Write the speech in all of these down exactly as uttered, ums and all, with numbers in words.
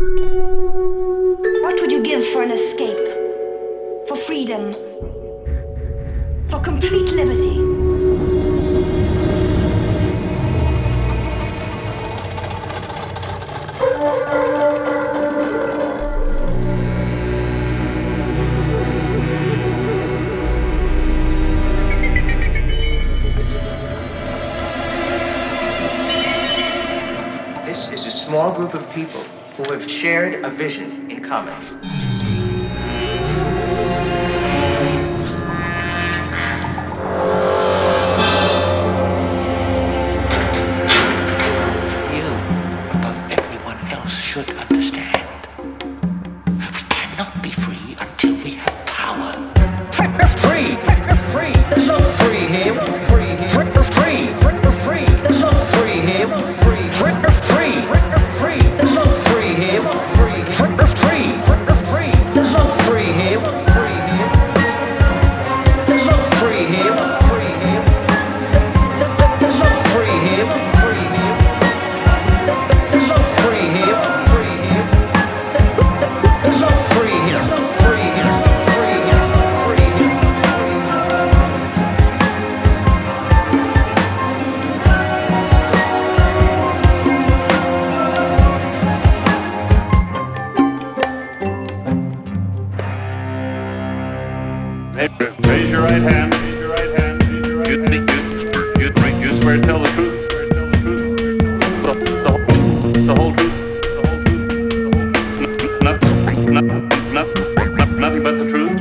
What would you give for an escape? For freedom? For complete liberty? This is a small group of people who have shared a vision in common. You, above everyone else, should understand. We cannot be free until we have power. Free! Free! There's no free here. Free! Free! Free! Free! There's no free here. Free! Free! Free! There's no free here. Free! Free! Free! There's no free here. Free here. There's no free here. Free here. There's no free here. Free here. There's no free here. Free here. There's no free here. Free here. Free here. Free here. Raise your right hand. Raise your right hand. You, you, you, you swear to tell the truth. The, the, the whole truth. The whole truth. Nothing, nothing, nothing, nothing but the truth.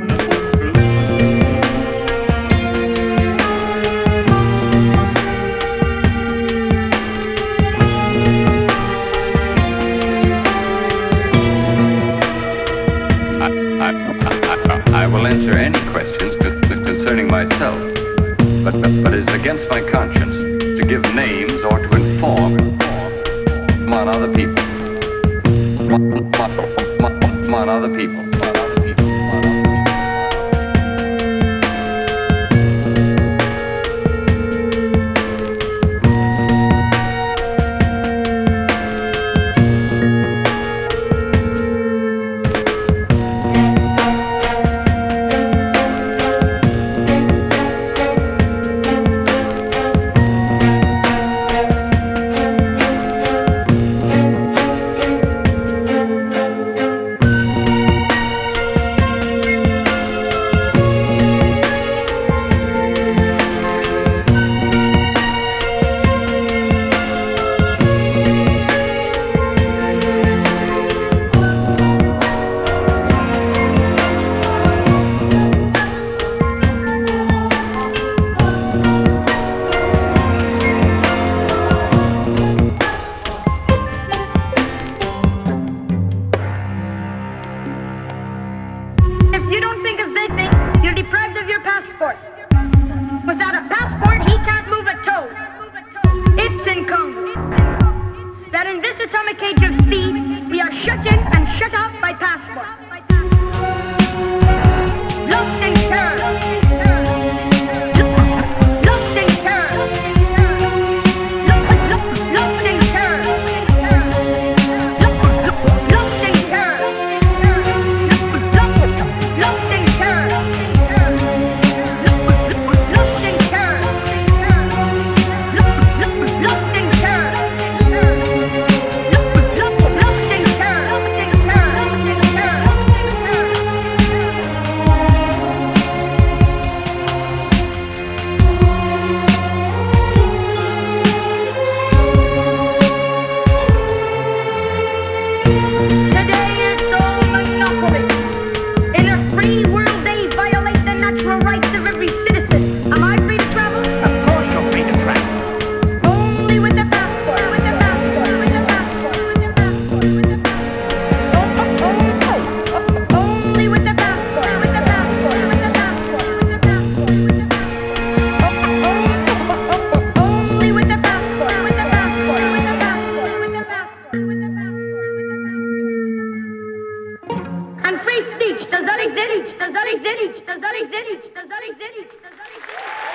I, I, I, I will answer any questions concerning myself, but, but, but it is against my conscience to give names or to inform on other people. On other people. If you don't think of this thing, you're deprived of your passport. Without a passport, he can't move a toe. It's incumbent that in this atomic age of speed, we are shut in and shut out by passport. Lost in terror. Lost in terror. Lost in terror. Lost in terror. Lost in terror. Lost in terror. Lost in terror. Lost in Does that exist? Does that exist? Does that exist? Does that exist? Does that exist?